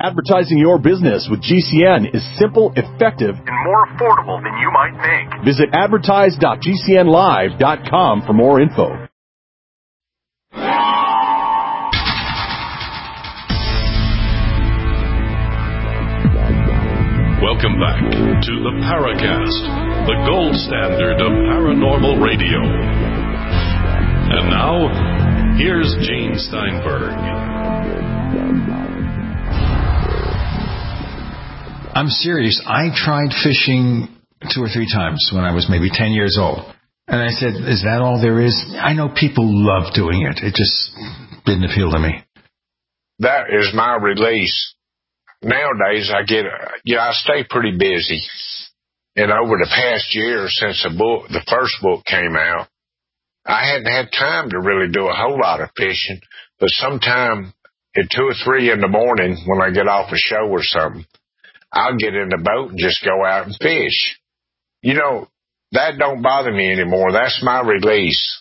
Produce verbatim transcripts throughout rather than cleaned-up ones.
Advertising your business with G C N is simple, effective, and more affordable than you might think. Visit advertise dot g c n live dot com for more info. Welcome back to the Paracast, the gold standard of paranormal radio. And now, here's Gene Steinberg. I'm serious. I tried fishing two or three times when I was maybe ten years old. And I said, is that all there is? I know people love doing it. It just didn't appeal to me. That is my release. Nowadays, I get, yeah, I stay pretty busy. And over the past year, since the book, the first book came out, I hadn't had time to really do a whole lot of fishing. But sometime at two or three in the morning, when I get off a show or something, I'll get in the boat and just go out and fish. You know, that don't bother me anymore. That's my release.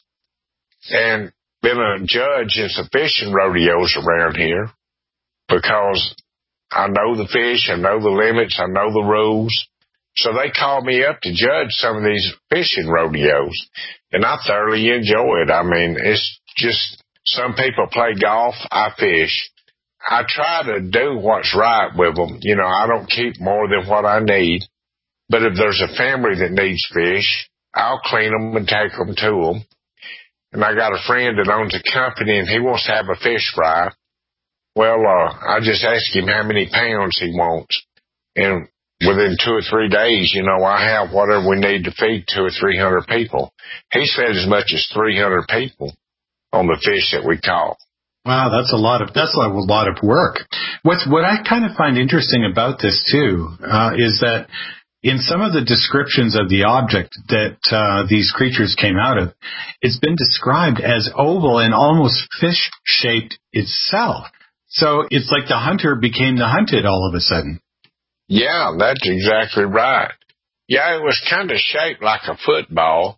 And been a judge in some fishing rodeos around here because I know the fish, I know the limits, I know the rules. So they call me up to judge some of these fishing rodeos, and I thoroughly enjoy it. I mean, it's just, some people play golf, I fish. I try to do what's right with them. You know, I don't keep more than what I need. But if there's a family that needs fish, I'll clean them and take them to them. And I got a friend that owns a company, and he wants to have a fish fry. Well, uh, I just ask him how many pounds he wants. And within two or three days, you know, I have whatever we need to feed two or three hundred people. He's fed as much as three hundred people on the fish that we caught. Wow, that's a lot of that's a lot of work. What's what I kind of find interesting about this too uh, is that in some of the descriptions of the object that uh, these creatures came out of, it's been described as oval and almost fish-shaped itself. So it's like the hunter became the hunted all of a sudden. Yeah, that's exactly right. Yeah, it was kind of shaped like a football.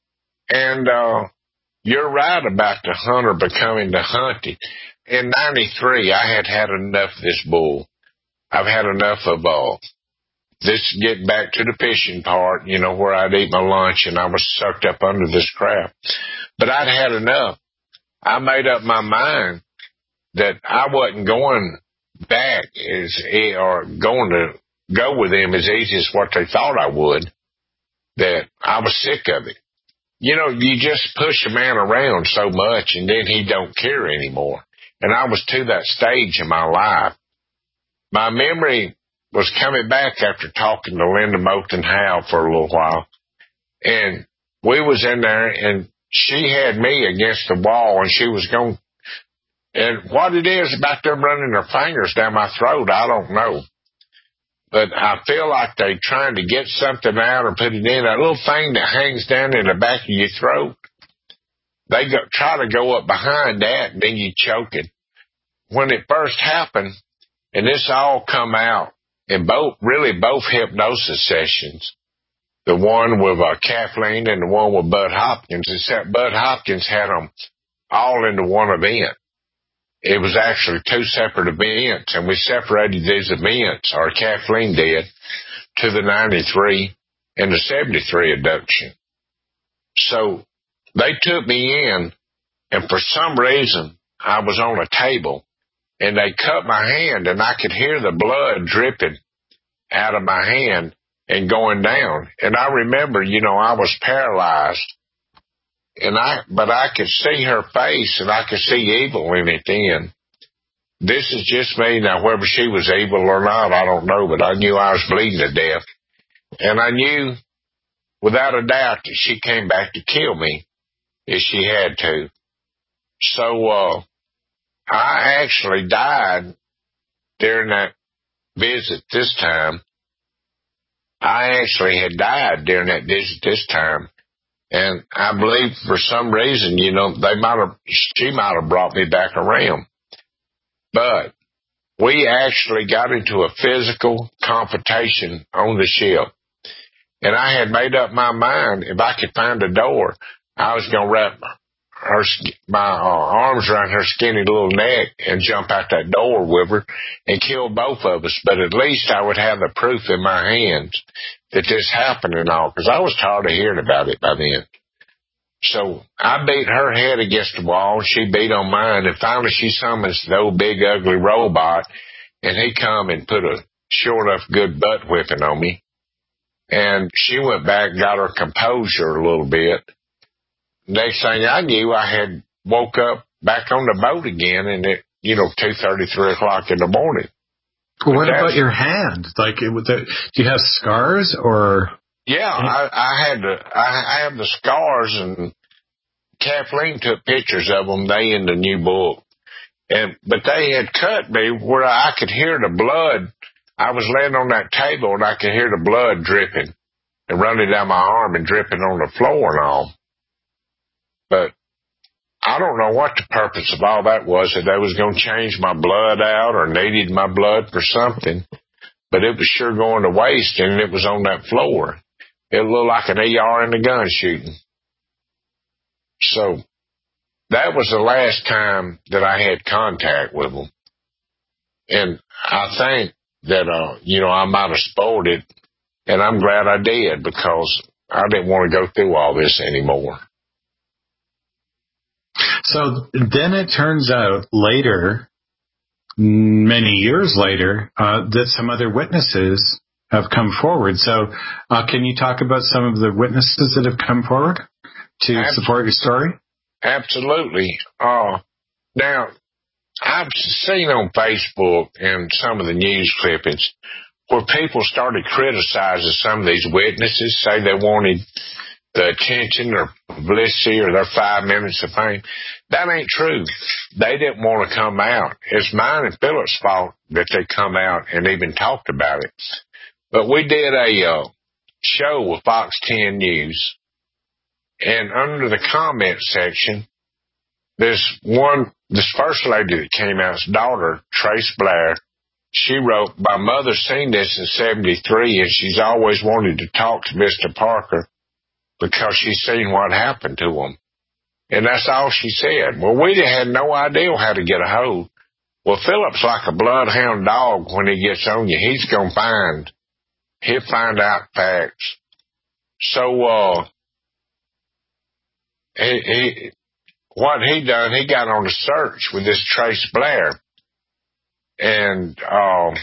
And uh, you're right about the hunter becoming the hunted. In ninety-three, I had had enough of this bull. I've had enough of uh, this, get back to the fishing part, you know, where I'd eat my lunch and I was sucked up under this crap. But I'd had enough. I made up my mind that I wasn't going back as, or going to go with them as easy as what they thought I would, that I was sick of it. You know, you just push a man around so much and then he don't care anymore. And I was to that stage in my life. My memory was coming back after talking to Linda Moulton Howe for a little while. And we was in there and she had me against the wall and she was going. And what it is about them running their fingers down my throat, I don't know. But I feel like they're trying to get something out or put it in. That little thing that hangs down in the back of your throat, they go, try to go up behind that, and then you choke it. When it first happened, and this all come out in both, really both hypnosis sessions, the one with uh, Kathleen and the one with Bud Hopkins, except Bud Hopkins had them all into one event. It was actually two separate events, and we separated these events, or Kathleen did, to the ninety-three and the seventy-three abduction. So they took me in, and for some reason, I was on a table, and they cut my hand, and I could hear the blood dripping out of my hand and going down. And I remember, you know, I was paralyzed. And I, but I could see her face and I could see evil in it then. This is just me. Now, whether she was evil or not, I don't know, but I knew I was bleeding to death. And I knew without a doubt that she came back to kill me if she had to. So, uh, I actually died during that visit this time. I actually had died during that visit this time. And I believe for some reason, you know, they might have, she might have brought me back around. But we actually got into a physical confrontation on the ship. And I had made up my mind, if I could find a door, I was going to wrap her my uh, arms around her skinny little neck and jump out that door with her and kill both of us. But at least I would have the proof in my hands that this happened and all, because I was tired of hearing about it by then. So I beat her head against the wall, and she beat on mine, and finally she summons the old big ugly robot, and he come and put a sure enough good butt whipping on me. And she went back and got her composure a little bit. Next thing I knew, I had woke up back on the boat again, and it, you know, two thirty, three o'clock in the morning. Well, what about your hand? Like, it, the, do you have scars or? Yeah, I, I had the, I, I have the scars, and Kathleen took pictures of them. They in the new book, and but they had cut me where I could hear the blood. I was laying on that table, and I could hear the blood dripping and running down my arm and dripping on the floor and all. But I don't know what the purpose of all that was, that they was going to change my blood out or needed my blood for something. But it was sure going to waste, and it was on that floor. It looked like an E R in a gun shooting. So that was the last time that I had contact with them. And I think that, uh, you know, I might have spoiled it, and I'm glad I did, because I didn't want to go through all this anymore. So then it turns out later, many years later, uh, that some other witnesses have come forward. So uh, can you talk about some of the witnesses that have come forward to Absolutely. support your story? Absolutely. Uh, now, I've seen on Facebook and some of the news clippings where people started criticizing some of these witnesses, say they wanted the attention or publicity or their five minutes of fame. That ain't true. They didn't want to come out. It's mine and Philip's fault that they come out and even talked about it. But we did a uh, show with Fox ten News, and under the comment section, this one, this first lady that came out's daughter, Trace Blair, she wrote, "My mother seen this in seventy-three, and she's always wanted to talk to Mister Parker because she's seen what happened to him." And that's all she said. Well, we had no idea how to get a hold. Well, Philip's like a bloodhound dog. When he gets on you, he's going to find, he'll find out facts. So, uh, he, he, what he done, he got on a search with this Trace Blair. And, uh,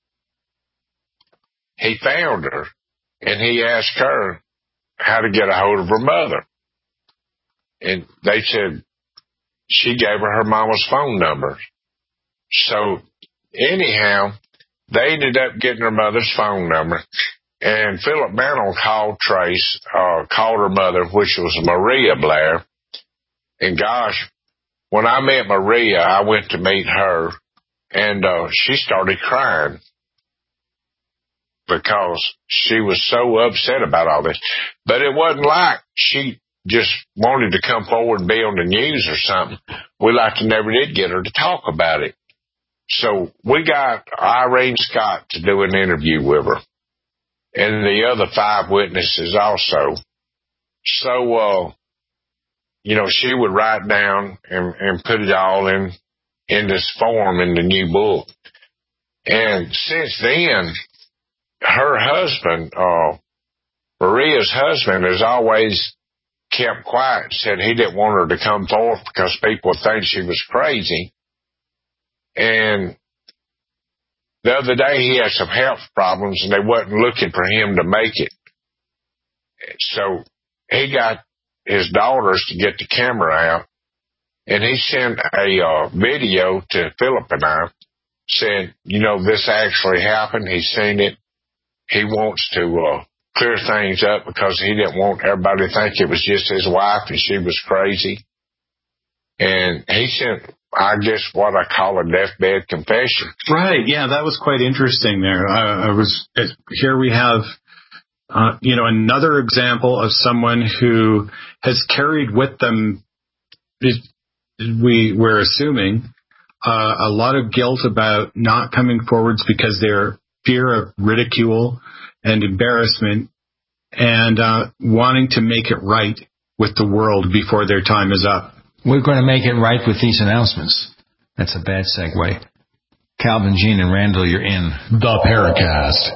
he found her, and he asked her how to get a hold of her mother. And they said she gave her her mama's phone number. So anyhow, they ended up getting her mother's phone number. And Philip Mantle called Trace, uh, called her mother, which was Maria Blair. And gosh, when I met Maria, I went to meet her, and uh, she started crying because she was so upset about all this. But it wasn't like she just wanted to come forward and be on the news or something. We like to never did get her to talk about it. So we got Irene Scott to do an interview with her, and the other five witnesses also. So, uh, you know, she would write down and, and put it all in, in this form in the new book. And since then, her husband, uh, Maria's husband, has always kept quiet, said he didn't want her to come forth because people would think she was crazy. And the other day he had some health problems, and they wasn't looking for him to make it. So he got his daughters to get the camera out, and he sent a uh, video to Philip and I, saying, you know, this actually happened. He's seen it. He wants to uh, clear things up because he didn't want everybody to think it was just his wife and she was crazy. And he sent, I guess, what I call a deathbed confession. Right. Yeah, that was quite interesting there. I, I was here we have, uh, you know, another example of someone who has carried with them, we, we're assuming, uh, a lot of guilt about not coming forwards because their fear of ridicule and embarrassment, and uh, wanting to make it right with the world before their time is up. We're going to make it right with these announcements. That's a bad segue. Calvin, Gene, and Randall, you're in the Paracast.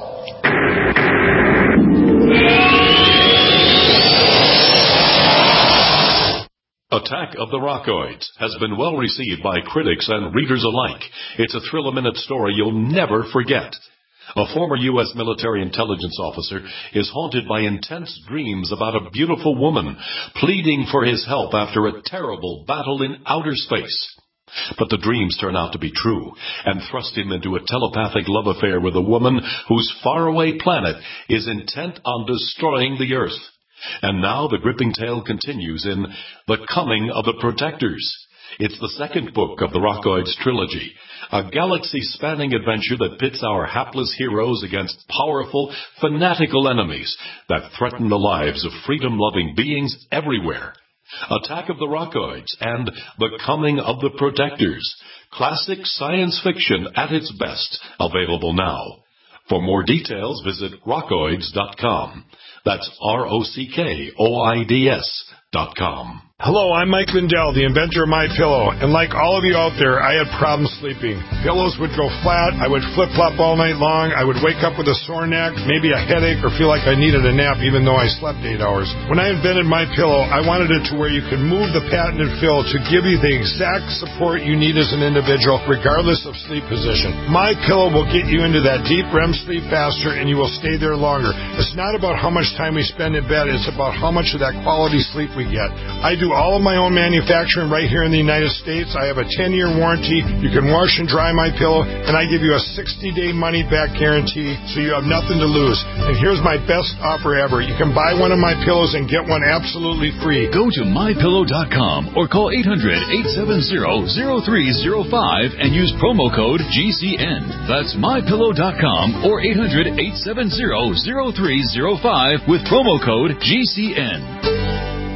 Attack of the Rockoids has been well received by critics and readers alike. It's a thrill-a-minute story you'll never forget. A former U S military intelligence officer is haunted by intense dreams about a beautiful woman pleading for his help after a terrible battle in outer space. But the dreams turn out to be true and thrust him into a telepathic love affair with a woman whose faraway planet is intent on destroying the Earth. And now the gripping tale continues in The Coming of the Protectors. It's the second book of the Rockoids trilogy, a galaxy-spanning adventure that pits our hapless heroes against powerful, fanatical enemies that threaten the lives of freedom-loving beings everywhere. Attack of the Rockoids and The Coming of the Protectors. Classic science fiction at its best. Available now. For more details, visit rockoids dot com. That's R O C K O I D S dot com. Hello, I'm Mike Lindell, the inventor of MyPillow, and like all of you out there, I had problems sleeping. Pillows would go flat, I would flip-flop all night long, I would wake up with a sore neck, maybe a headache, or feel like I needed a nap even though I slept eight hours. When I invented MyPillow, I wanted it to where you could move the patented fill to give you the exact support you need as an individual, regardless of sleep position. MyPillow will get you into that deep R E M sleep faster, and you will stay there longer. It's not about how much time we spend in bed, it's about how much of that quality sleep we get. I do all of my own manufacturing right here in the United States. I have a ten-year warranty. You can wash and dry my pillow, and I give you a sixty-day money-back guarantee, so you have nothing to lose. And here's my best offer ever. You can buy one of my pillows and get one absolutely free. Go to my pillow dot com or call eight hundred, eight seven zero, zero three zero five and use promo code G C N. That's my pillow dot com or eight hundred, eight seven zero, zero three zero five with promo code G C N.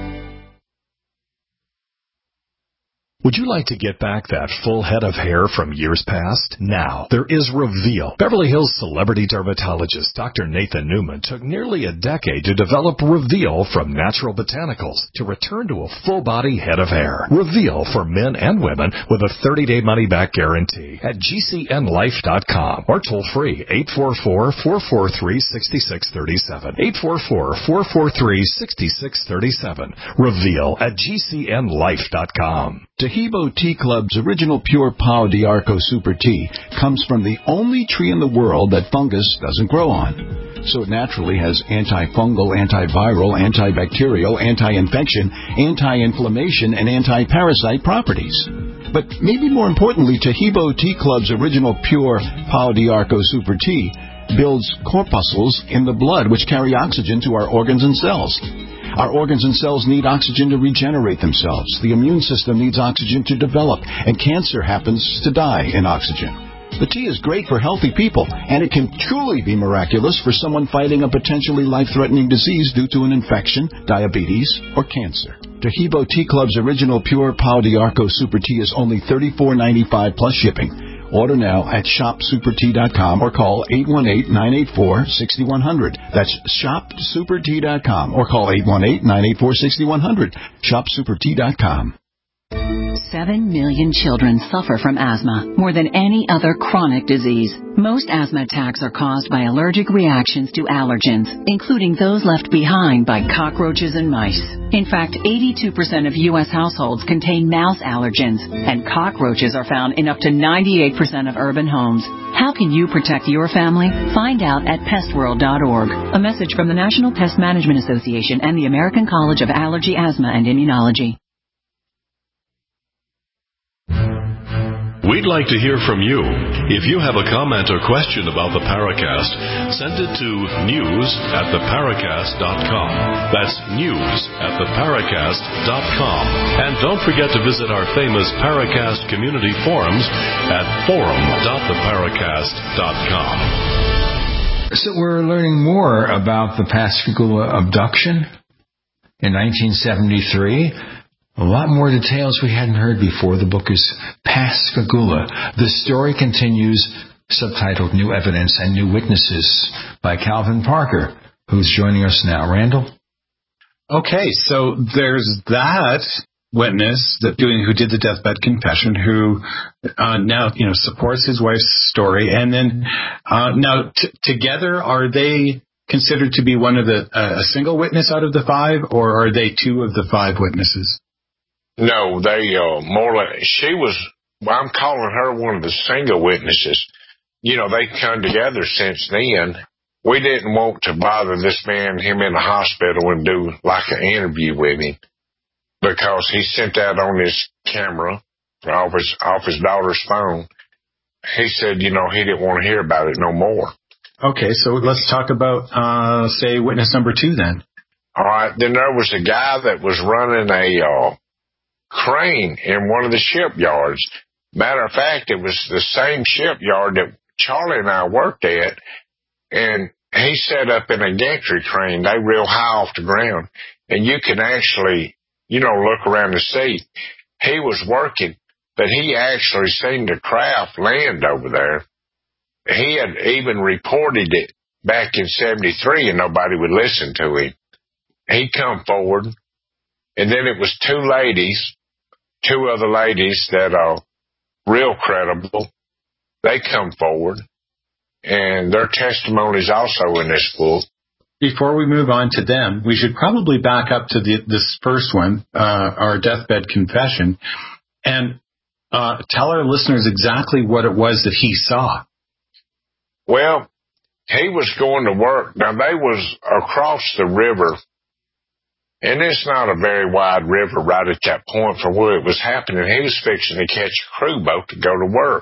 Would you like to get back that full head of hair from years past? Now, there is Reveal. Beverly Hills celebrity dermatologist Doctor Nathan Newman took nearly a decade to develop Reveal from natural botanicals to return to a full-body head of hair. Reveal for men and women with a thirty-day money-back guarantee at G C N life dot com or toll-free eight four four, four four three, six six three seven. eight four four, four four three, six six three seven. Reveal at G C N life dot com. Tahibo Tea Club's original pure Pau d'Arco Super Tea comes from the only tree in the world that fungus doesn't grow on. So it naturally has antifungal, antiviral, antibacterial, anti-infection, anti-inflammation, and anti-parasite properties. But maybe more importantly, Tahibo Tea Club's original pure Pau d'Arco Super Tea builds corpuscles in the blood which carry oxygen to our organs and cells. Our organs and cells need oxygen to regenerate themselves. The immune system needs oxygen to develop, and cancer happens to die in oxygen. The tea is great for healthy people, and it can truly be miraculous for someone fighting a potentially life-threatening disease due to an infection, diabetes, or cancer. Tahibo Tea Club's original pure Pau d'Arco Super Tea is only thirty-four ninety-five plus shipping. Order now at shop super tea dot com or call eight one eight, nine eight four, six one zero zero. That's shop super tea dot com or call eight one eight, nine eight four, six one zero zero. shop super tea dot com. Seven million children suffer from asthma, more than any other chronic disease. Most asthma attacks are caused by allergic reactions to allergens, including those left behind by cockroaches and mice. In fact, eighty-two percent of U S households contain mouse allergens, and cockroaches are found in up to ninety-eight percent of urban homes. How can you protect your family? Find out at pest world dot org. A message from the National Pest Management Association and the American College of Allergy, Asthma, and Immunology. We'd like to hear from you. If you have a comment or question about the Paracast, send it to news at the paracast dot com. That's news at the paracast dot com. And don't forget to visit our famous Paracast community forums at forum dot the paracast dot com. So we're learning more about the Pascagoula abduction in nineteen seventy-three. A lot more details we hadn't heard before. The book is Pascagoula. The story continues, subtitled New Evidence and New Witnesses by Calvin Parker, who's joining us now. Randall? Okay, so there's that. witness that doing who did the deathbed confession, who uh, now you know supports his wife's story, and then uh, now t- together are they considered to be one of the uh, a single witness out of the five, or are they two of the five witnesses? No, they uh, more like she was. Well, I'm calling her one of the single witnesses. You know, they come together since then. We didn't want to bother this man, him in the hospital, and do like an interview with him, because he sent that on his camera off his, off his daughter's phone. He said, you know, he didn't want to hear about it no more. Okay, so let's talk about, uh, say, witness number two then. All right, then there was a guy that was running a uh, crane in one of the shipyards. Matter of fact, it was the same shipyard that Charlie and I worked at, and he set up in a gantry crane. They real high off the ground, and you can actually, you know, look around and see. He was working, but he actually seen the craft land over there. He had even reported it back in seventy-three, and nobody would listen to him. He come forward, and then it was two ladies, two other ladies that are real credible. They come forward, and their testimony's also in this book. Before we move on to them, we should probably back up to the, this first one, uh, our deathbed confession, and uh, tell our listeners exactly what it was that he saw. Well, he was going to work. Now, they was across the river, and it's not a very wide river right at that point from where it was happening. He was fixing to catch a crew boat to go to work.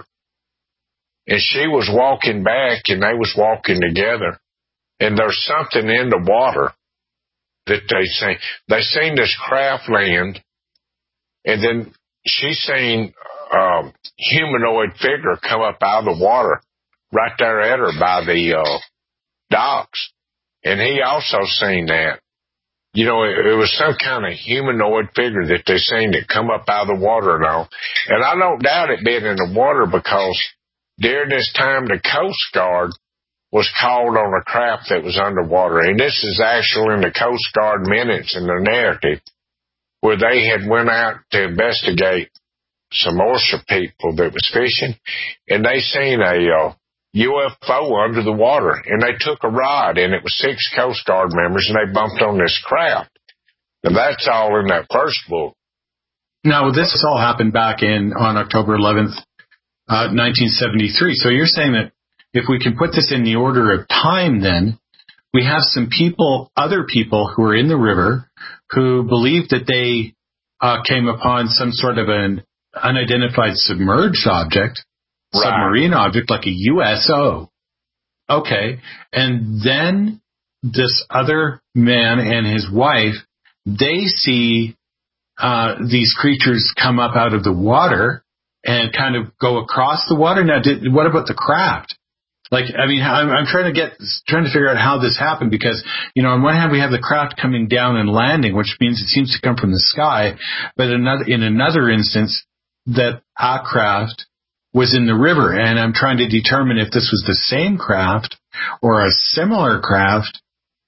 And she was walking back, and they was walking together. And there's something in the water that they seen. They seen this craft land, and then she seen a um, humanoid figure come up out of the water right there at her by the uh, docks. And he also seen that. You know, it, it was some kind of humanoid figure that they seen that come up out of the water and all. And I don't doubt it being in the water, because during this time the Coast Guard was called on a craft that was underwater. And this is actually in the Coast Guard minutes in the narrative, where they had went out to investigate some oyster people that was fishing, and they seen a uh, U F O under the water, and they took a ride, and it was six Coast Guard members, and they bumped on this craft. And that's all in that first book. Now, this all happened back in on October eleventh, uh, nineteen seventy-three. So you're saying that if we can put this in the order of time, then we have some people, other people who are in the river, who believe that they uh, came upon some sort of an unidentified submerged object, right. submarine object, like a U S O. Okay. And then this other man and his wife, they see uh, these creatures come up out of the water and kind of go across the water. Now, did, what about the craft? Like, I mean, I'm, I'm trying to get, trying to figure out how this happened, because, you know, on one hand we have the craft coming down and landing, which means it seems to come from the sky. But another, in another instance, that a craft was in the river, and I'm trying to determine if this was the same craft or a similar craft,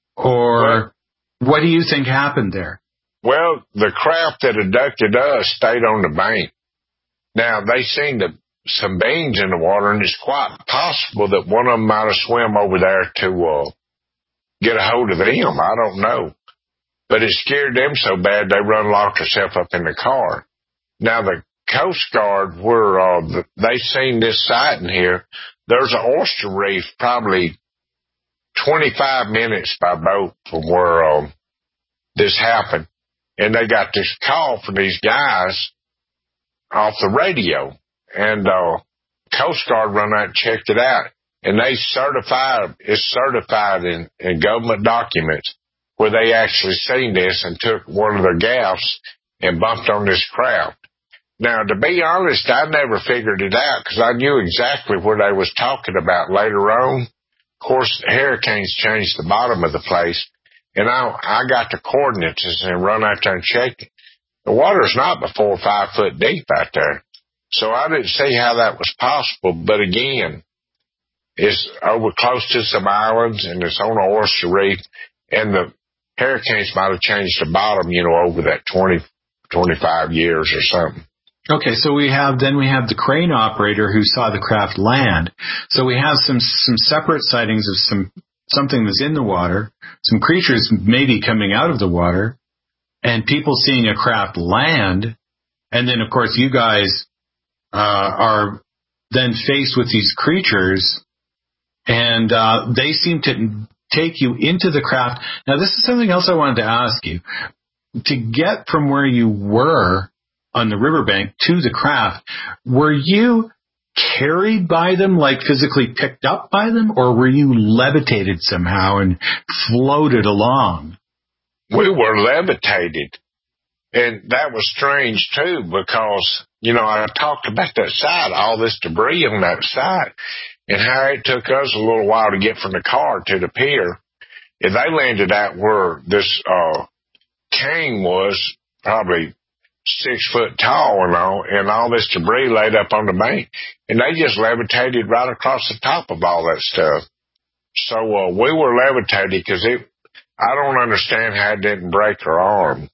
or well, what do you think happened there? Well, the craft that abducted us stayed on the bank. Now, they seen the some beans in the water, and it's quite possible that one of them might have swam over there to uh, get a hold of them. I don't know. But it scared them so bad they run locked herself up in the car. Now, the Coast Guard, where uh, the, they seen this sighting here, there's an oyster reef probably twenty-five minutes by boat from where um, this happened. And they got this call from these guys off the radio. And uh, Coast Guard run out and checked it out. And they certified, it's certified in, in government documents where they actually seen this and took one of their gaffs and bumped on this craft. Now, to be honest, I never figured it out, because I knew exactly what they was talking about later on. Of course, hurricanes changed the bottom of the place, and I, I got the coordinates and run out there and checked it. The water's not but four or five foot deep out there. So I didn't see how that was possible. But again, it's over close to some islands, and it's on an oyster reef, and the hurricanes might have changed the bottom, you know, over that twenty, twenty-five years or something. Okay, so we have then we have the crane operator who saw the craft land. So we have some some separate sightings of some something that's in the water, some creatures maybe coming out of the water, and people seeing a craft land. And then, of course, you guys uh, are then faced with these creatures, and uh, they seem to take you into the craft. Now, this is something else I wanted to ask you. To get from where you were on the riverbank to the craft, were you carried by them, like physically picked up by them, or were you levitated somehow and floated along? We were levitated. And that was strange, too, because, you know, I talked about that side, all this debris on that side, and how it took us a little while to get from the car to the pier. If they landed out where this uh, cane was, probably six foot tall and all, and all this debris laid up on the bank, and they just levitated right across the top of all that stuff. So uh, we were levitated because it. I don't understand how it didn't break her arm.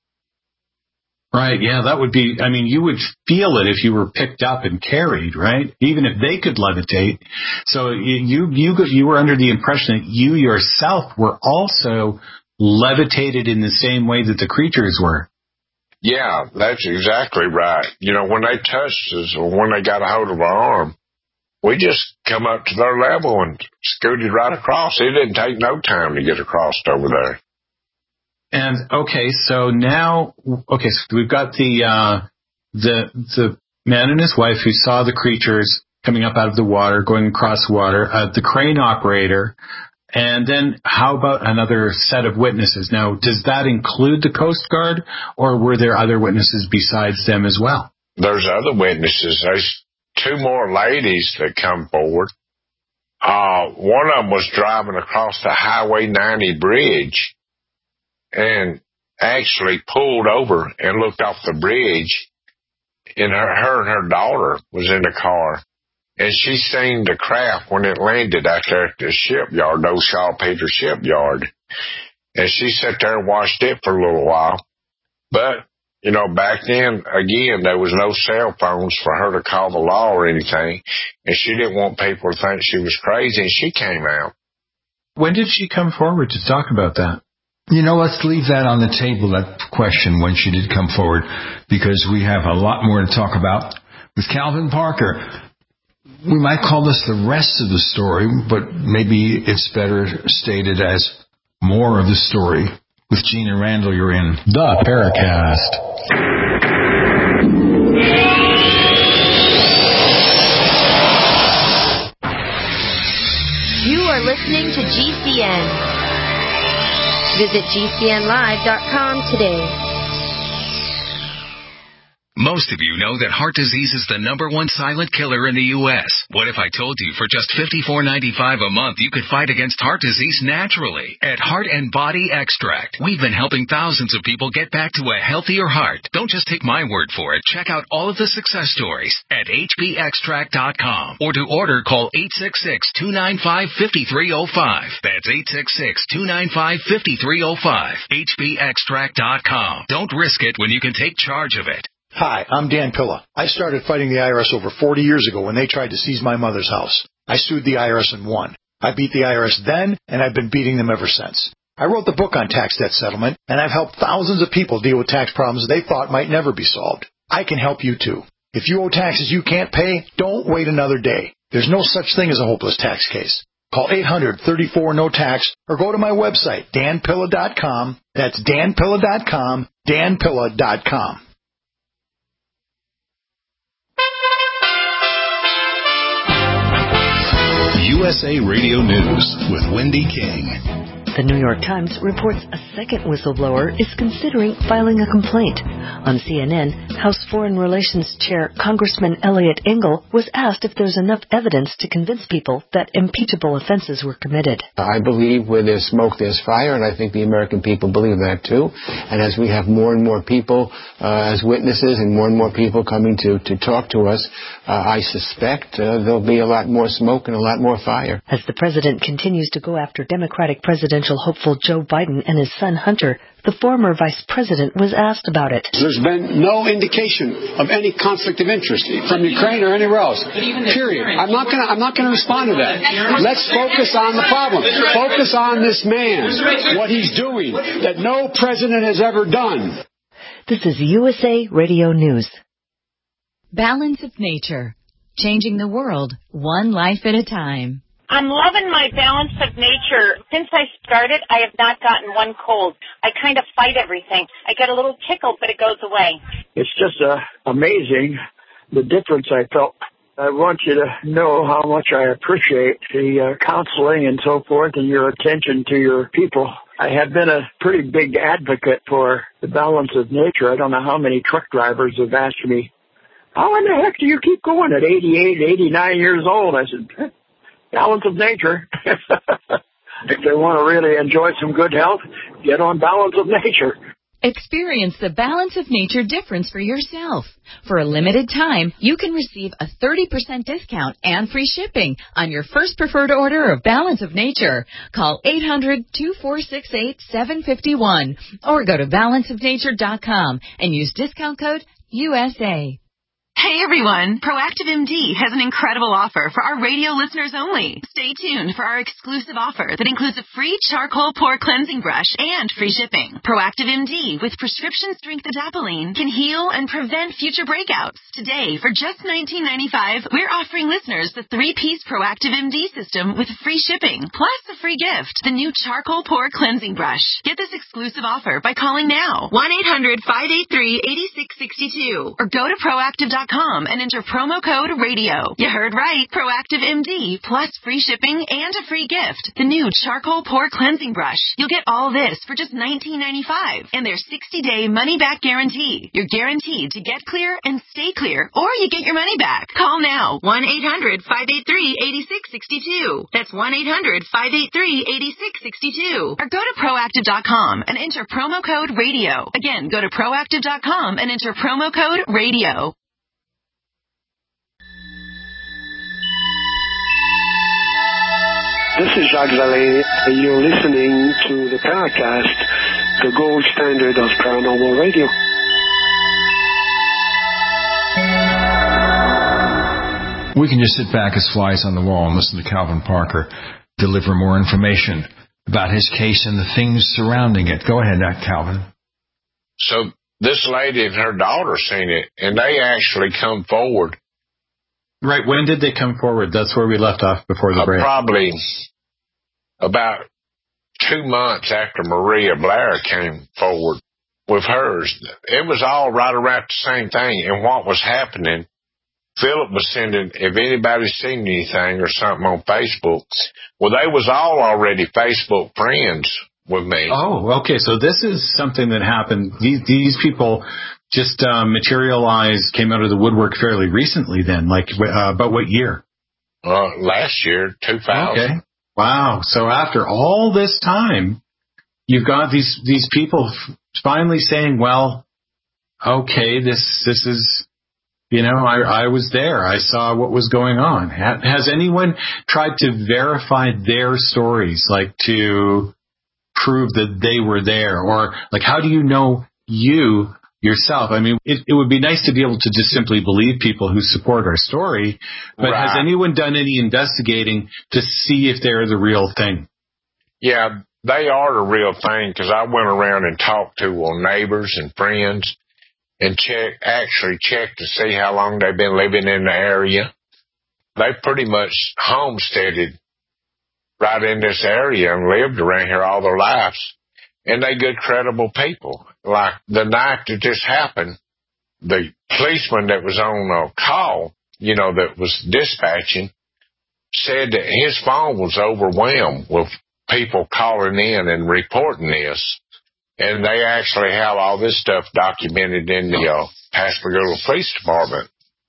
Right, yeah, that would be, I mean, you would feel it if you were picked up and carried, right? Even if they could levitate. So you you you were under the impression that you yourself were also levitated in the same way that the creatures were. Yeah, that's exactly right. You know, when they touched us or when they got a hold of our arm, we just come up to their level and scooted right across. It didn't take no time to get across over there. And okay, so now, okay, so we've got the uh, the the man and his wife who saw the creatures coming up out of the water, going across the water, uh, the crane operator, and then how about another set of witnesses? Now, does that include the Coast Guard, or were there other witnesses besides them as well? There's other witnesses. There's two more ladies that come forward. Uh, one of them was driving across the Highway ninety bridge and actually pulled over and looked off the bridge, and her, her and her daughter was in the car. And she seen the craft when it landed out there at the shipyard, old Saltpeter shipyard. And she sat there and watched it for a little while. But, you know, back then, again, there was no cell phones for her to call the law or anything. And she didn't want people to think she was crazy, and she came out. When did she come forward to talk about that? You know, let's leave that on the table, that question, when she did come forward, because we have a lot more to talk about with Calvin Parker. We might call this the rest of the story, but maybe it's better stated as more of the story. With Gina Randall, you're in The Paracast. You are listening to G C N. Visit G C N live dot com today. Most of you know that heart disease is the number one silent killer in the U S What if I told you for just fifty-four ninety-five a month you could fight against heart disease naturally? At Heart and Body Extract, we've been helping thousands of people get back to a healthier heart. Don't just take my word for it. Check out all of the success stories at H B extract dot com. Or to order, call eight six six, two nine five, five three zero five. That's eight six six, two nine five, five three zero five. H B extract dot com. Don't risk it when you can take charge of it. Hi, I'm Dan Pilla. I started fighting the I R S over forty years ago when they tried to seize my mother's house. I sued the I R S and won. I beat the I R S then, and I've been beating them ever since. I wrote the book on tax debt settlement, and I've helped thousands of people deal with tax problems they thought might never be solved. I can help you too. If you owe taxes you can't pay, don't wait another day. There's no such thing as a hopeless tax case. Call eight hundred, thirty-four, no tax or go to my website, dan pilla dot com. That's dan pilla dot com, dan pilla dot com. U S A Radio News with Wendy King. The New York Times reports a second whistleblower is considering filing a complaint. On C N N, House Foreign Relations Chair Congressman Eliot Engel was asked if there's enough evidence to convince people that impeachable offenses were committed. I believe where there's smoke, there's fire, and I think the American people believe that too. And as we have more and more people uh, as witnesses and more and more people coming to, to talk to us, uh, I suspect uh, there'll be a lot more smoke and a lot more fire. As the president continues to go after Democratic presidential hopeful Joe Biden and his son Hunter, The former vice president was asked about it. There's been no indication of any conflict of interest from Ukraine or anywhere else. Period. I'm not going to I'm not going to respond to that. Let's focus on the problem. Focus on this man, what he's doing that no president has ever done. This is U S A Radio News. Balance of Nature. Changing the world, one life at a time. I'm loving my Balance of Nature. Since I started, I have not gotten one cold. I kind of fight everything. I get a little tickle, but it goes away. It's just uh, amazing the difference I felt. I want you to know how much I appreciate the uh, counseling and so forth and your attention to your people. I have been a pretty big advocate for the Balance of Nature. I don't know how many truck drivers have asked me, how in the heck do you keep going at eighty-eight, eighty-nine years old? I said, Balance of Nature. If they want to really enjoy some good health, get on Balance of Nature. Experience the Balance of Nature difference for yourself. For a limited time, you can receive a thirty percent discount and free shipping on your first preferred order of Balance of Nature. Call eight hundred, two four six eight, seven five one or go to balance of nature dot com and use discount code U S A. Hey everyone, Proactive M D has an incredible offer for our radio listeners only. Stay tuned for our exclusive offer that includes a free charcoal pore cleansing brush and free shipping. Proactive M D with prescription strength adapalene can heal and prevent future breakouts. Today, for just nineteen ninety-five dollars, we're offering listeners the three-piece Proactive M D system with free shipping, plus a free gift, the new charcoal pore cleansing brush. Get this exclusive offer by calling now, one eight hundred, five eight three, eight six six two, or go to proactive dot com and enter promo code radio. You heard right. Proactive M D plus free shipping and a free gift. The new charcoal pore cleansing brush. You'll get all this for just nineteen ninety-five dollars and their sixty-day money-back guarantee. You're guaranteed to get clear and stay clear, or you get your money back. Call now. one eight hundred, five eight three, eight six six two. That's one eight hundred, five eight three, eight six six two. Or go to proactive dot com and enter promo code radio. Again, go to proactive dot com and enter promo code radio. This is Jacques Vallée, and you're listening to the Paracast, the gold standard of paranormal radio. We can just sit back as flies on the wall and listen to Calvin Parker deliver more information about his case and the things surrounding it. Go ahead, Calvin. So this lady and her daughter seen it, and they actually come forward. Right. When did they come forward? That's where we left off before the break. Uh, probably about two months after Maria Blair came forward with hers. It was all right around the same thing. And what was happening, Philip was sending, if anybody's seen anything or something on Facebook, well, they was all already Facebook friends with me. Oh, okay. So this is something that happened. These, these people just uh, materialized, came out of the woodwork fairly recently then, like uh, about what year? Uh, last year, two thousand. Okay. Wow. So after all this time, you've got these these people finally saying, well, okay, this this is, you know, I, I was there. I saw what was going on. Has anyone tried to verify their stories, like to prove that they were there? Or, like, how do you know you yourself? I mean, it, it would be nice to be able to just simply believe people who support our story, but right. Has anyone done any investigating to see if they're the real thing? Yeah, they are the real thing, because I went around and talked to well, neighbors and friends and check, actually checked to see how long they've been living in the area. They pretty much homesteaded right in this area and lived around here all their lives. And they good, credible people. Like the night that this happened, the policeman that was on a call, you know, that was dispatching, said that his phone was overwhelmed with people calling in and reporting this. And they actually have all this stuff documented in the uh, Pascagoula Police Department.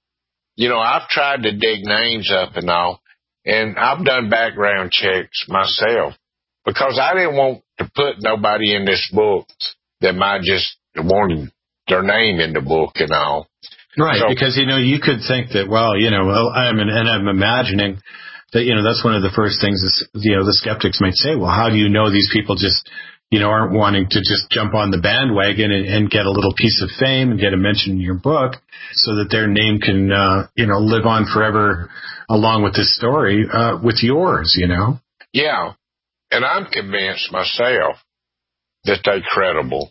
You know, I've tried to dig names up and all, and I've done background checks myself, because I didn't want to put nobody in this book that might just wanted their name in the book and all. Right, so, because, you know, you could think that, well, you know, well, I'm an, and I'm imagining that, you know, that's one of the first things is, you know, the skeptics might say, well, how do you know these people just, you know, aren't wanting to just jump on the bandwagon and, and get a little piece of fame and get a mention in your book so that their name can, uh, you know, live on forever along with this story, uh, with yours, you know? Yeah. And I'm convinced myself that they're credible.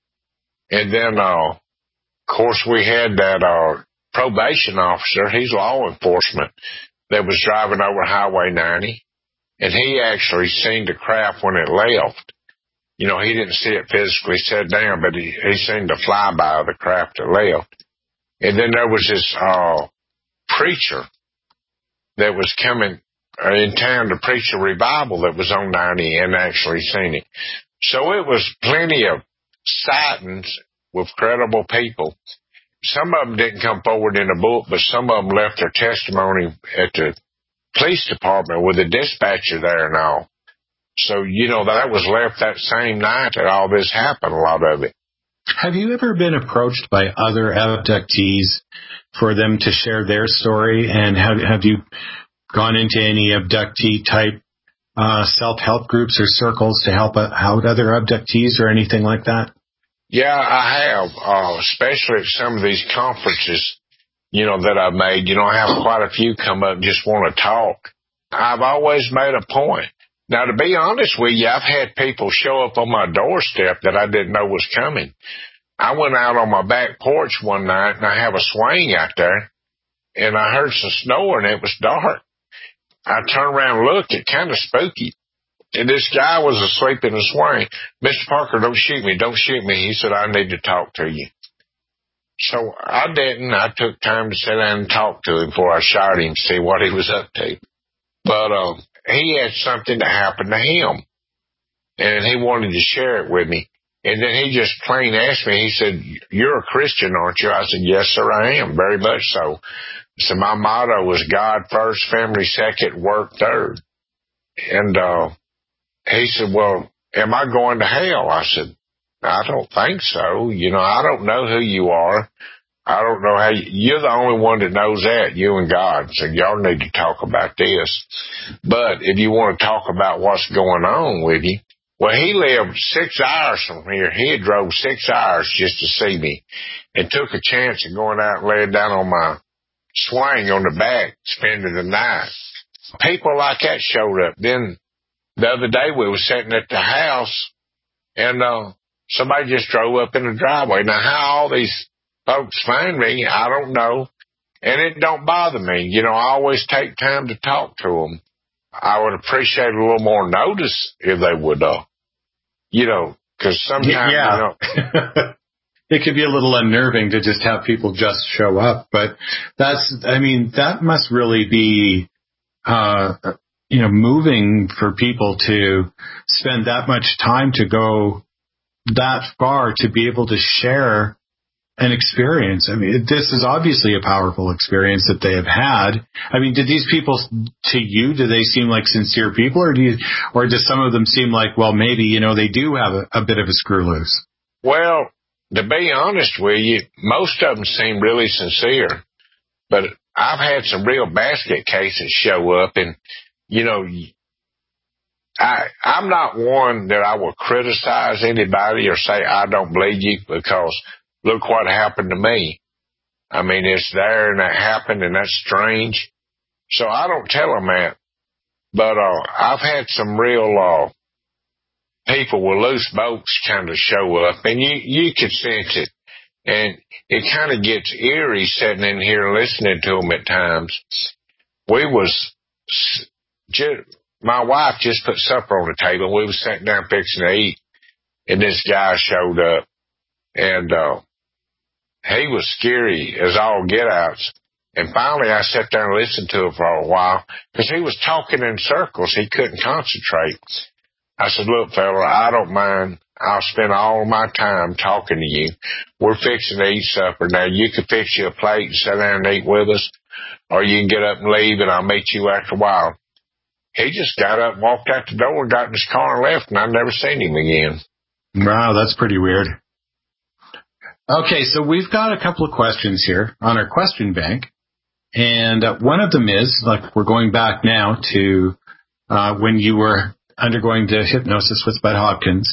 And then, uh, of course, we had that, uh, probation officer. He's law enforcement that was driving over Highway ninety. And he actually seen the craft when it left. You know, he didn't see it physically set down, but he, he seen the flyby of the craft that left. And then there was this uh, preacher that was coming uh, in town to preach a revival that was on ninety and actually seen it. So it was plenty of sightings with credible people. Some of them didn't come forward in the book, but some of them left their testimony at the police department with the dispatcher there and all. So, you know, that was left that same night that all this happened, a lot of it. Have you ever been approached by other abductees for them to share their story? And have, have you gone into any abductee-type uh, self-help groups or circles to help out other abductees or anything like that? Yeah, I have, uh, especially at some of these conferences, you know, that I've made. You know, I have quite a few come up and just want to talk. I've always made a point. Now, to be honest with you, I've had people show up on my doorstep that I didn't know was coming. I went out on my back porch one night, and I have a swing out there, and I heard some snoring, and it was dark. I turned around and looked. It kind of spooky. And this guy was asleep in the swing. Mister Parker, don't shoot me. Don't shoot me. He said, I need to talk to you. So I didn't. I took time to sit down and talk to him before I shot him to see what he was up to. But uh, he had something that happened to him, and he wanted to share it with me. And then he just plain asked me, he said, you're a Christian, aren't you? I said, yes, sir, I am, very much so. So my motto was God first, family second, work third. And uh, he said, well, am I going to hell? I said, I don't think so. You know, I don't know who you are. I don't know how you, you're the only one that knows that, you and God. So y'all need to talk about this. But if you want to talk about what's going on with you, well, he lived six hours from here. He had drove six hours just to see me and took a chance of going out and laying down on my swing on the back, spending the night. People like that showed up. Then the other day we were sitting at the house and, uh, somebody just drove up in the driveway. Now, how all these folks find me, I don't know. And it don't bother me. You know, I always take time to talk to them. I would appreciate a little more notice if they would, uh, you know, because sometimes, yeah. you know. It could be a little unnerving to just have people just show up. But that's, I mean, that must really be, uh, you know, moving for people to spend that much time to go that far to be able to share an experience. I mean, this is obviously a powerful experience that they have had. I mean, did these people, to you, do they seem like sincere people, or do you, or does some of them seem like, well, maybe, you know, they do have a, a bit of a screw loose? Well, to be honest with you, most of them seem really sincere, but I've had some real basket cases show up, and, you know, I, I'm not one that I will criticize anybody or say I don't believe you because look what happened to me. I mean, it's there and that happened and that's strange. So I don't tell them that. But uh, I've had some real uh, people with loose boats kind of show up, and you, you could sense it. And it kind of gets eerie sitting in here listening to them at times. We was just, my wife just put supper on the table. We was sitting down fixing to eat, and this guy showed up, and uh, he was scary as all get-outs. And finally, I sat there and listened to him for a while because he was talking in circles. He couldn't concentrate. I said, look, fella, I don't mind. I'll spend all my time talking to you. We're fixing to eat supper. Now, you can fix you a plate and sit down and eat with us, or you can get up and leave, and I'll meet you after a while. He just got up and walked out the door, got in his car and left, and I've never seen him again. Wow, that's pretty weird. Okay, so we've got a couple of questions here on our question bank. And uh, one of them is, like, we're going back now to uh, when you were undergoing the hypnosis with Bud Hopkins.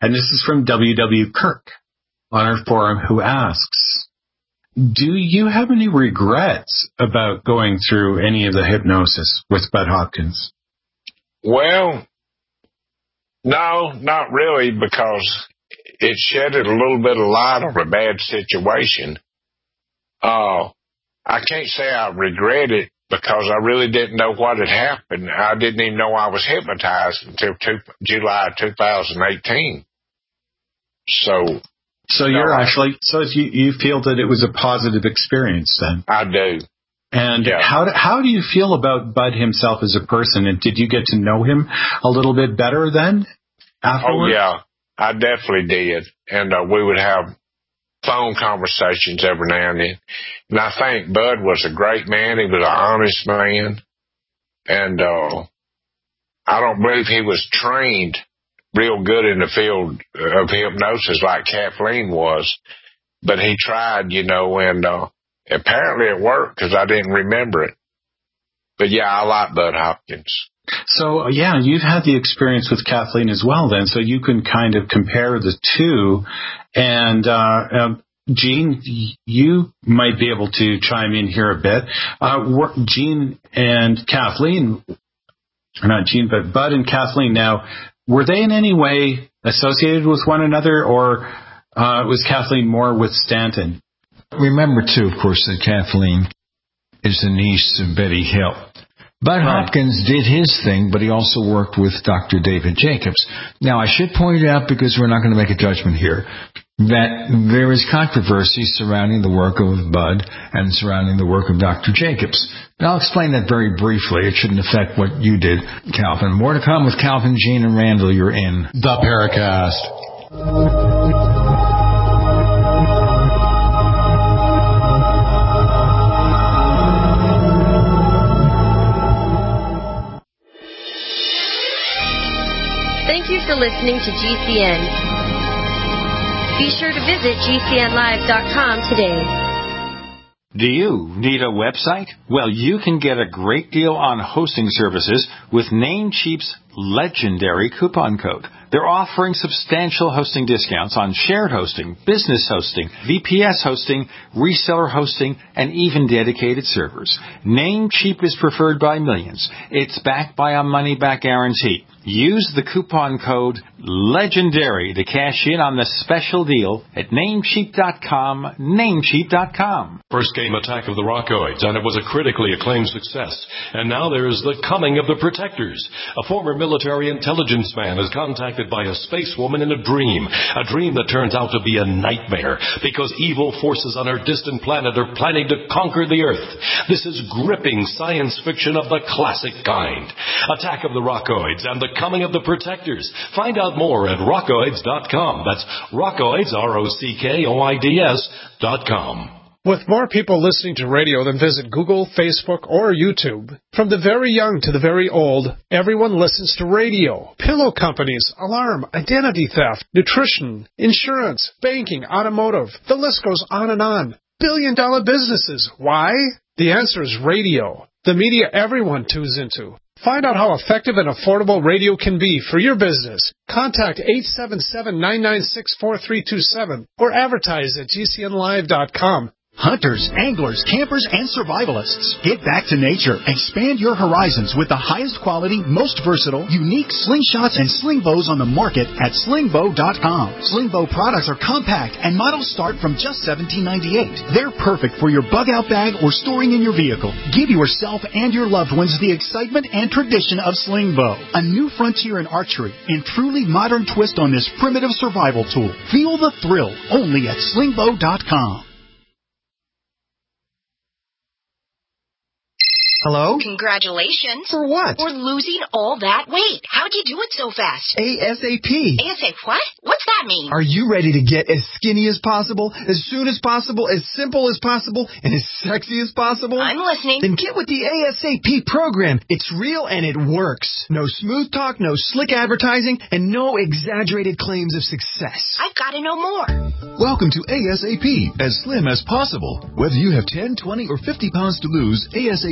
And this is from W W Kirk on our forum, who asks, do you have any regrets about going through any of the hypnosis with Bud Hopkins? Well, no, not really, because it shedded a little bit of light on a bad situation. Uh, I can't say I regret it because I really didn't know what had happened. I didn't even know I was hypnotized until two, July two thousand eighteen. So, so you're no, actually, so you, you feel that it was a positive experience then? I do. And yeah. how, how do you feel about Bud himself as a person? And did you get to know him a little bit better then? Afterwards? Oh, yeah, I definitely did. And uh, we would have phone conversations every now and then. And I think Bud was a great man. He was an honest man. And uh, I don't believe he was trained real good in the field of hypnosis like Kathleen was. But he tried, you know, and uh, apparently it worked because I didn't remember it. But, yeah, I like Bud Hopkins. So, yeah, you've had the experience with Kathleen as well then, so you can kind of compare the two. And, uh, um, Gene, you might be able to chime in here a bit. Uh, Gene and Kathleen, or not Gene, but Bud and Kathleen now, were they in any way associated with one another, or uh, was Kathleen more with Stanton? Remember, too, of course, that Kathleen is the niece of Betty Hill. Bud right. Hopkins did his thing, but he also worked with Doctor David Jacobs. Now, I should point it out, because we're not going to make a judgment here, that there is controversy surrounding the work of Bud and surrounding the work of Doctor Jacobs. And I'll explain that very briefly. It shouldn't affect what you did, Calvin. More to come with Calvin, Gene, and Randall. You're in The Paracast. Thank you for listening to G C N. Be sure to visit G C N live dot com today. Do you need a website? Well, you can get a great deal on hosting services with Namecheap's legendary coupon code. They're offering substantial hosting discounts on shared hosting, business hosting, V P S hosting, reseller hosting, and even dedicated servers. Namecheap is preferred by millions. It's backed by a money-back guarantee. Use the coupon code LEGENDARY to cash in on the special deal at Namecheap dot com, Namecheap dot com. First came Attack of the Rockoids, and it was a critically acclaimed success. And now there's The Coming of the Protectors. A former military intelligence man is contacted by a space woman in a dream, a dream that turns out to be a nightmare because evil forces on our distant planet are planning to conquer the Earth. This is gripping science fiction of the classic kind. Attack of the Rockoids and The Coming of the Protectors. Find out more at rockoids dot com. That's Rockoids, R O C K O I D S dot com. With more people listening to radio than visit Google, Facebook, or YouTube, from the very young to the very old, everyone listens to radio. Pillow companies, alarm, identity theft, nutrition, insurance, banking, automotive. The list goes on and on. Billion dollar businesses. Why? The answer is radio. The media everyone tunes into. Find out how effective and affordable radio can be for your business. Contact eight seven seven, nine nine six, four three two seven or advertise at G C N live dot com. Hunters, anglers, campers, and survivalists. Get back to nature. Expand your horizons with the highest quality, most versatile, unique slingshots and sling bows on the market at sling bow dot com. Sling bow products are compact and models start from just seventeen ninety-eight. They're perfect for your bug out bag or storing in your vehicle. Give yourself and your loved ones the excitement and tradition of sling bow. A new frontier in archery and truly modern twist on this primitive survival tool. Feel the thrill only at sling bow dot com. Hello? Congratulations. For what? For losing all that weight. How'd you do it so fast? ASAP. ASAP what? What's that mean? Are you ready to get as skinny as possible, as soon as possible, as simple as possible, and as sexy as possible? I'm listening. Then get with the ASAP program. It's real and it works. No smooth talk, no slick advertising, and no exaggerated claims of success. I've got to know more. Welcome to ASAP, as slim as possible. Whether you have ten, twenty, or fifty pounds to lose, ASAP is your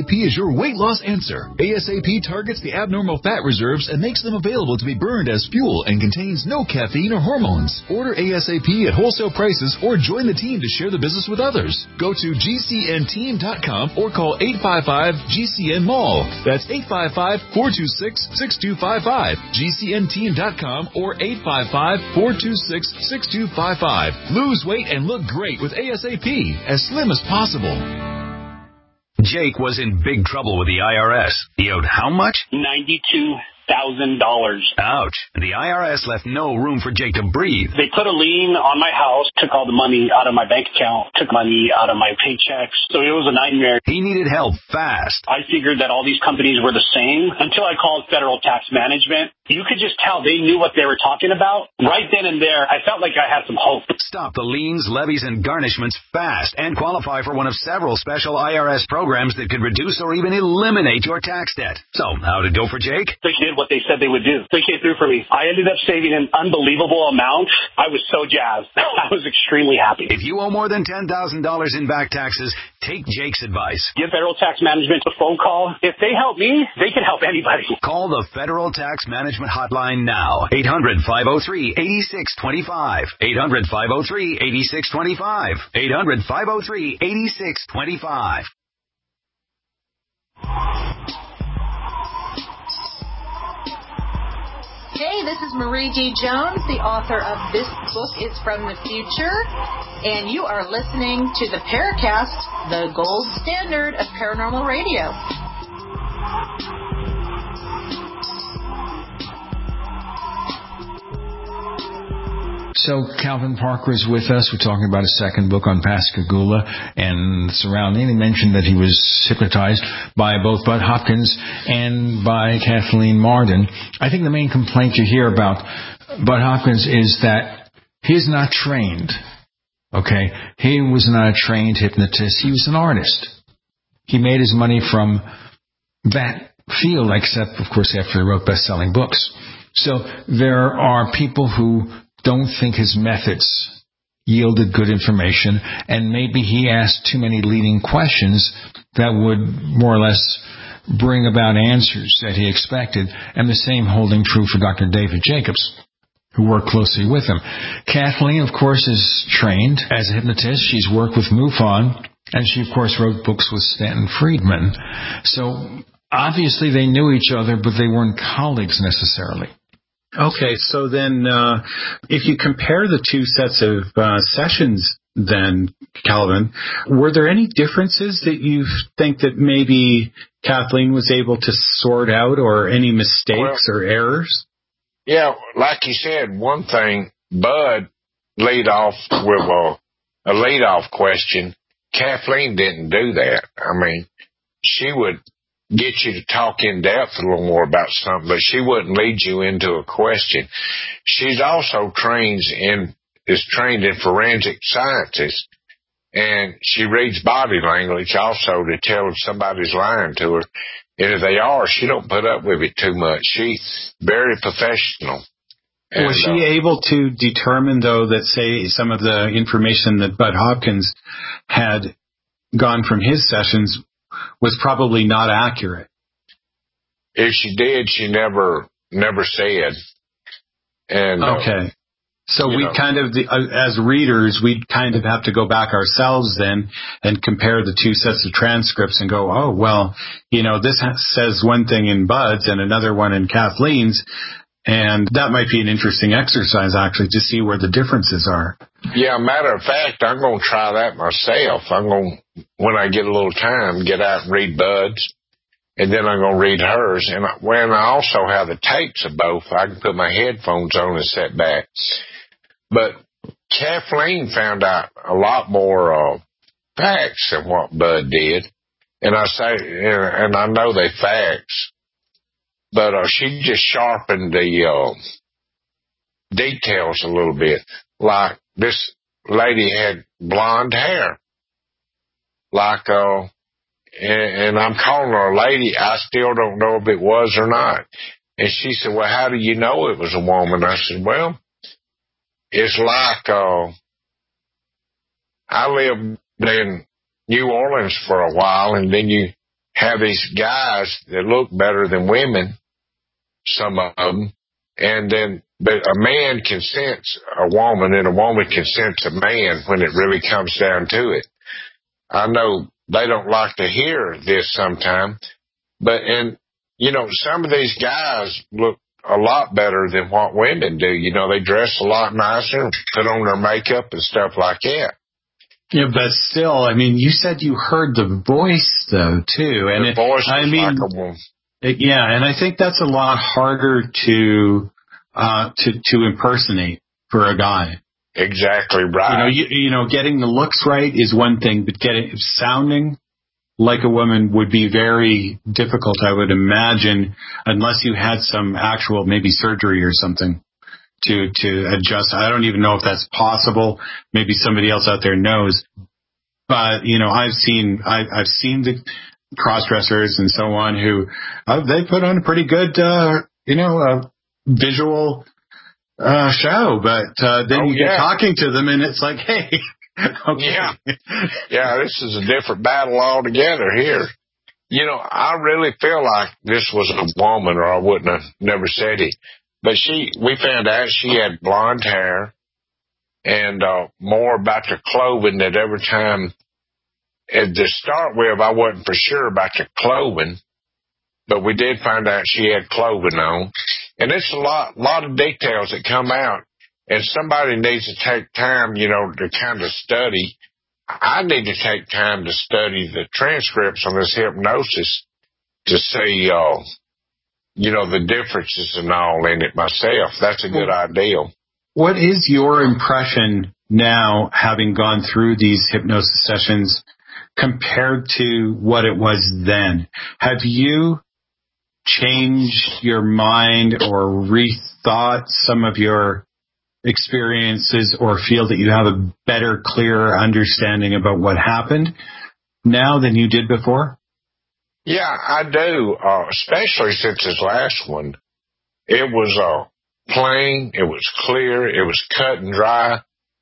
your weight loss answer. A S A P targets the abnormal fat reserves and makes them available to be burned as fuel and contains no caffeine or hormones. Order A S A P at wholesale prices or join the team to share the business with others. Go to G C N team dot com or call eight five five G C N mall. That's eight five five, four two six, six two five five. G C N team dot com or eight five five, four two six, six two five five. Lose weight and look great with A S A P, as slim as possible. Jake was in big trouble with the I R S. He owed how much? ninety-two thousand dollars. Ouch. The I R S left no room for Jake to breathe. They put a lien on my house, took all the money out of my bank account, took money out of my paychecks. So it was a nightmare. He needed help fast. I figured that all these companies were the same until I called Federal Tax Management. You could just tell they knew what they were talking about. Right then and there, I felt like I had some hope. Stop the liens, levies, and garnishments fast and qualify for one of several special I R S programs that could reduce or even eliminate your tax debt. So, how'd it go for Jake? They did what they said they would do. They came through for me. I ended up saving an unbelievable amount. I was so jazzed. I was extremely happy. If you owe more than ten thousand dollars in back taxes, take Jake's advice. Give Federal Tax Management a phone call. If they help me, they can help anybody. Call the Federal Tax Management Hotline now. eight hundred, five oh three, eight six two five. eight hundred, five oh three, eight six two five. eight hundred, five oh three, eight six two five. Hey, this is Marie D. Jones, the author of This Book is from the Future, and you are listening to the Paracast, the gold standard of paranormal radio. So Calvin Parker is with us. We're talking about his second book on Pascagoula and surrounding. He mentioned that he was hypnotized by both Bud Hopkins and by Kathleen Marden. I think the main complaint you hear about Bud Hopkins is that he's not trained. Okay? He was not a trained hypnotist. He was an artist. He made his money from that field, except, of course, after he wrote best-selling books. So there are people who don't think his methods yielded good information, and maybe he asked too many leading questions that would more or less bring about answers that he expected, and the same holding true for Doctor David Jacobs, who worked closely with him. Kathleen, of course, is trained as a hypnotist. She's worked with MUFON, and she, of course, wrote books with Stanton Friedman. So obviously they knew each other, but they weren't colleagues necessarily. Okay, so then uh, if you compare the two sets of uh, sessions then, Calvin, were there any differences that you think that maybe Kathleen was able to sort out, or any mistakes well, or errors? Yeah, like you said, one thing, Bud laid off with a, a lead-off question. Kathleen didn't do that. I mean, she would get you to talk in depth a little more about something, but she wouldn't lead you into a question. She's also trained in, is trained in forensic sciences, and she reads body language also to tell if somebody's lying to her. And if they are, she don't put up with it too much. She's very professional. And, was she uh, able to determine, though, that, say, some of the information that Bud Hopkins had gone from his sessions was probably not accurate? If she did, she never never said. And okay. Uh, so we kind of, as readers, we'd kind of have to go back ourselves then and compare the two sets of transcripts and go, oh, well, you know, this says one thing in Bud's and another one in Kathleen's. And that might be an interesting exercise, actually, to see where the differences are. Yeah, matter of fact, I'm going to try that myself. I'm going to, when I get a little time, get out and read Bud's, and then I'm going to read hers. And when I also have the tapes of both, I can put my headphones on and sit back. But Kathleen found out a lot more uh, facts than what Bud did. And I say, and I know they facts. But uh, she just sharpened the uh, details a little bit. Like this lady had blonde hair. Like, uh, and, and I'm calling her a lady. I still don't know if it was or not. And she said, well, how do you know it was a woman? I said, well, it's like uh, I lived in New Orleans for a while, and then you have these guys that look better than women, some of them, and then but a man can sense a woman and a woman can sense a man when it really comes down to it. I know they don't like to hear this sometimes, but, and, you know, some of these guys look a lot better than what women do. You know, they dress a lot nicer, put on their makeup and stuff like that. Yeah, but still, I mean, you said you heard the voice, though, too. And the voice it, I is mean, like a woman. It, yeah, and I think that's a lot harder to uh, to to impersonate for a guy. Exactly right. You know, you, you know, getting the looks right is one thing, but getting sounding like a woman would be very difficult, I would imagine, unless you had some actual maybe surgery or something to to adjust. I don't even know if that's possible. Maybe somebody else out there knows. But you know, I've seen I, I've seen the cross-dressers and so on who uh, they put on a pretty good, uh, you know, uh, visual uh, show. But uh, then oh, you yeah. get talking to them, and it's like, hey. Okay. Yeah, yeah, this is a different battle altogether here. You know, I really feel like this was a woman, or I wouldn't have never said it. But she, we found out she had blonde hair, and uh, more about the clothing that every time. And to start with, I wasn't for sure about the clothing, but we did find out she had clothing on, and it's a lot, lot of details that come out. And somebody needs to take time, you know, to kind of study. I need to take time to study the transcripts on this hypnosis to see, uh, you know, the differences and all in it myself. That's a good idea. What is your impression now, having gone through these hypnosis sessions, compared to what it was then? Have you changed your mind or rethought some of your experiences, or feel that you have a better, clearer understanding about what happened now than you did before? Yeah, I do, uh, especially since this last one. It was uh, plain, it was clear, it was cut and dry,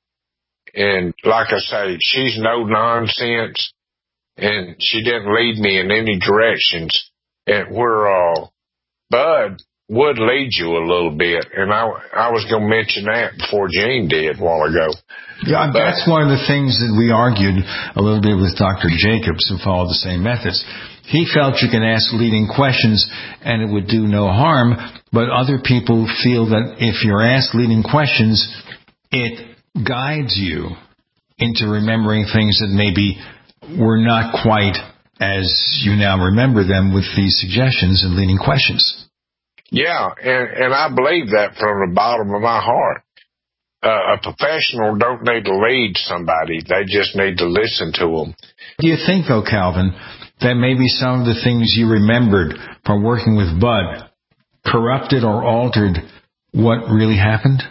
and like I say, she's no nonsense, and she didn't lead me in any directions. And where uh, Bud would lead you a little bit, and I, I was going to mention that before Gene did a while ago. Yeah, but that's one of the things that we argued a little bit with Doctor Jacobs, who followed the same methods. He felt you can ask leading questions and it would do no harm, but other people feel that if you're asked leading questions, it guides you into remembering things that maybe were not quite as you now remember them with these suggestions and leading questions. Yeah, and, and I believe that from the bottom of my heart. Uh, a professional don't need to lead somebody. They just need to listen to them. Do you think, though, Calvin, that maybe some of the things you remembered from working with Bud corrupted or altered what really happened?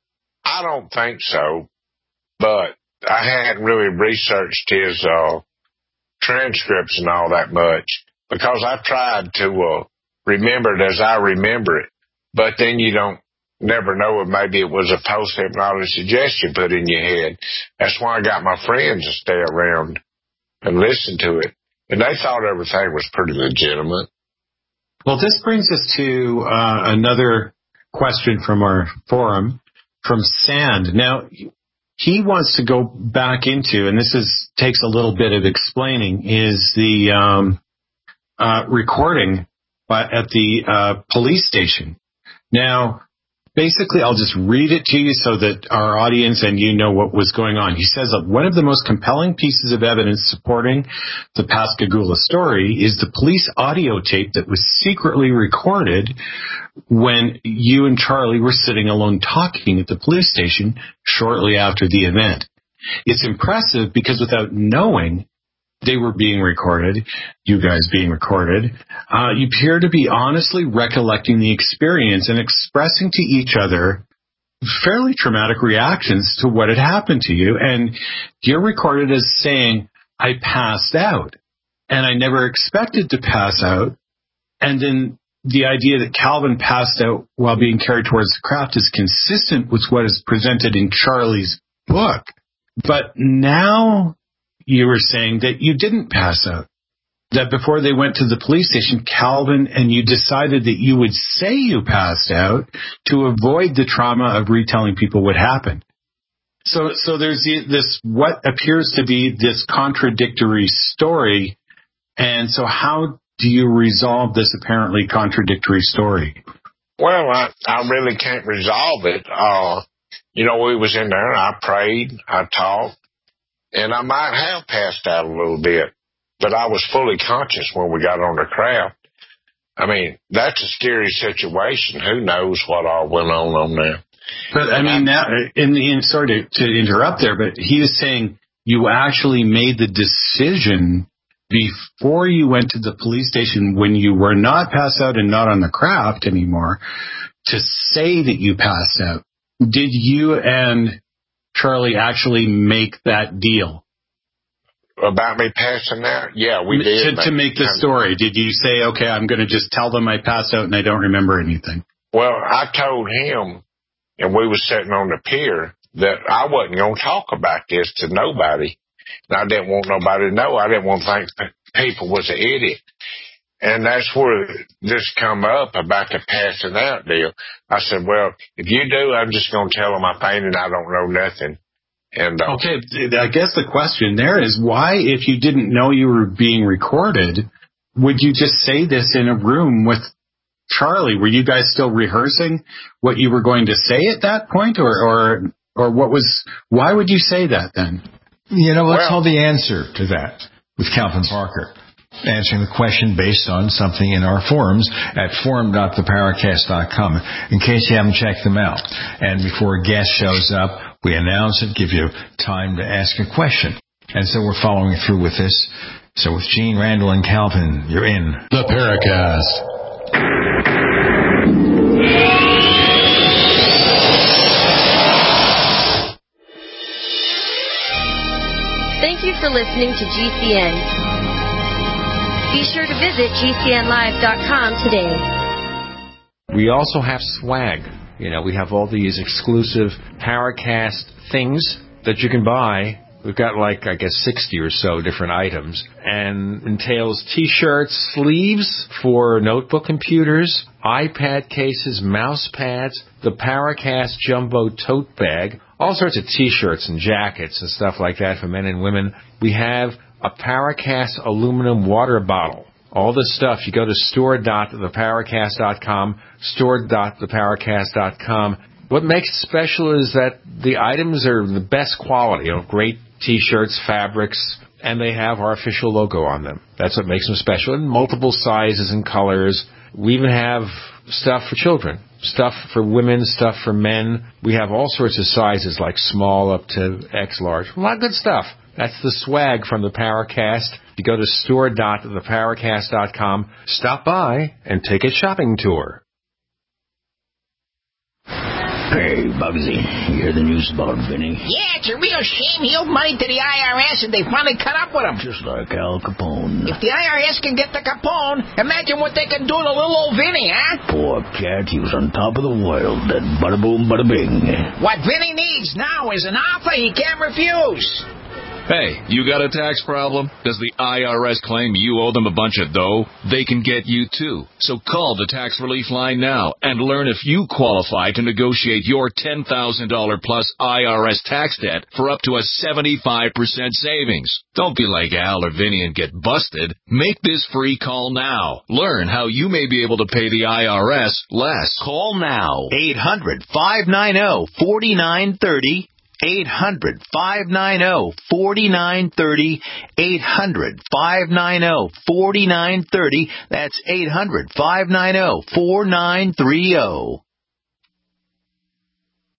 I don't think so, but I hadn't really researched his uh, transcripts and all that much, because I tried to uh, remember it as I remember it, but then you don't never know if maybe it was a post-hypnotic suggestion put in your head. That's why I got my friends to stay around and listen to it, and they thought everything was pretty legitimate. Well, this brings us to uh, another question from our forum, from Sand. Now, he wants to go back into, and this is takes a little bit of explaining, is the um, uh, recording at the uh, police station. Now, basically, I'll just read it to you so that our audience and you know what was going on. He says that one of the most compelling pieces of evidence supporting the Pascagoula story is the police audio tape that was secretly recorded when you and Charlie were sitting alone talking at the police station shortly after the event. It's impressive because without knowing they were being recorded, you guys being recorded, uh, you appear to be honestly recollecting the experience and expressing to each other fairly traumatic reactions to what had happened to you. And you're recorded as saying, I passed out, and I never expected to pass out. And then the idea that Calvin passed out while being carried towards the craft is consistent with what is presented in Charlie's book. But now you were saying that you didn't pass out. that before they went to the police station, Calvin and you decided that you would say you passed out to avoid the trauma of retelling people what happened. So, so there's this, what appears to be this contradictory story. And so how do you resolve this apparently contradictory story? Well, I, I really can't resolve it. Uh, you know, we was in there, and I prayed, I talked, and I might have passed out a little bit, but I was fully conscious when we got on the craft. I mean, that's a scary situation. Who knows what all went on on there? But, I mean, now, in, in, sorry to, to interrupt there, but he is saying you actually made the decision before you went to the police station when you were not passed out and not on the craft anymore to say that you passed out. Did you and Charlie actually make that deal? About me passing out? Yeah, we did. To, to make the story. Did you say, okay, I'm going to just tell them I passed out and I don't remember anything? Well, I told him, and we were sitting on the pier, that I wasn't going to talk about this to nobody. And I didn't want nobody to know. I didn't want to think people was an idiot. And that's where this come up about the passing out deal. I said, well, if you do, I'm just going to tell them I fainted. I don't know nothing. And uh, okay, I guess the question there is why, if you didn't know you were being recorded, would you just say this in a room with Charlie? Were you guys still rehearsing what you were going to say at that point, or or or what was? Why would you say that then? You know, let's well, hold the answer to that with Calvin Parker, answering the question based on something in our forums at forum dot the paracast dot com, in case you haven't checked them out. And before a guest shows up, we announce it, give you time to ask a question. And so we're following through with this. So with Gene, Randall, and Calvin, you're in the Paracast. Thank you for listening to G C N. Be sure to visit G C N live dot com today. We also have swag. You know, we have all these exclusive Paracast things that you can buy. We've got like, I guess, sixty or so different items. And entails T-shirts, sleeves for notebook computers, iPad cases, mouse pads, the Paracast Jumbo Tote Bag, all sorts of T-shirts and jackets and stuff like that for men and women. We have a Paracast aluminum water bottle. All this stuff, you go to store dot the paracast dot com, store dot the paracast dot com. What makes it special is that the items are the best quality, you know, great T-shirts, fabrics, and they have our official logo on them. That's what makes them special, in multiple sizes and colors. We even have stuff for children, stuff for women, stuff for men. We have all sorts of sizes, like small up to X large. A lot of good stuff. That's the swag from the Paracast. You go to store dot the paracast dot com, stop by, and take a shopping tour. Hey, Bugsy, you hear the news about Vinny? Yeah, it's a real shame. He owed money to the I R S and they finally cut up with him. Just like Al Capone. If the I R S can get to Capone, imagine what they can do to little old Vinny, huh? Poor cat, he was on top of the world. That bada boom, bada bing. What Vinny needs now is an offer he can't refuse. Hey, you got a tax problem? Does the I R S claim you owe them a bunch of dough? They can get you too. So call the Tax Relief Line now and learn if you qualify to negotiate your ten thousand dollars plus I R S tax debt for up to a seventy-five percent savings. Don't be like Al or Vinny and get busted. Make this free call now. Learn how you may be able to pay the I R S less. Call now. eight hundred, five nine zero, four nine three zero. eight hundred, five nine zero, four nine three zero. eight hundred, five nine zero, four nine three zero. That's eight hundred, five nine zero, four nine three zero.